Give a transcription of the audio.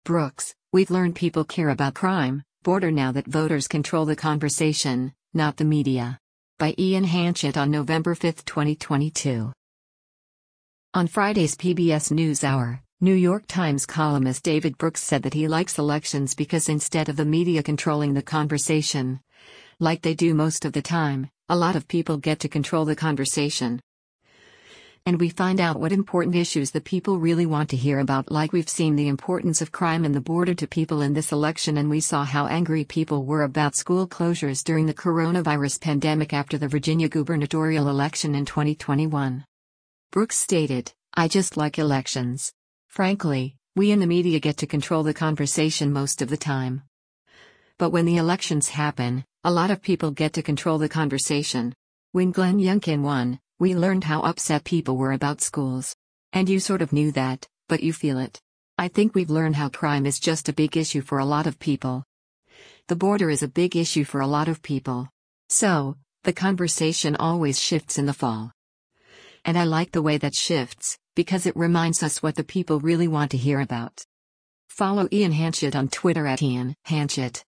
Brooks, we've learned people care about crime, border now that voters control the conversation, not the media. By Ian Hanchett on November 5, 2022. On Friday's PBS NewsHour, New York Times columnist David Brooks said that he likes elections because instead of the media controlling the conversation, like they do most of the time, a lot of people get to control the conversation. And we find out what important issues the people really want to hear about, like we've seen the importance of crime and the border to people in this election, and we saw how angry people were about school closures during the coronavirus pandemic after the Virginia gubernatorial election in 2021. Brooks stated, "I just like elections. Frankly, we in the media get to control the conversation most of the time. But when the elections happen, a lot of people get to control the conversation. When Glenn Youngkin won, we learned how upset people were about schools. And you sort of knew that, but you feel it. I think we've learned how crime is just a big issue for a lot of people. The border is a big issue for a lot of people. So, the conversation always shifts in the fall. And I like the way that shifts, because it reminds us what the people really want to hear about." Follow Ian Hanchett on Twitter at Ian Hanchett.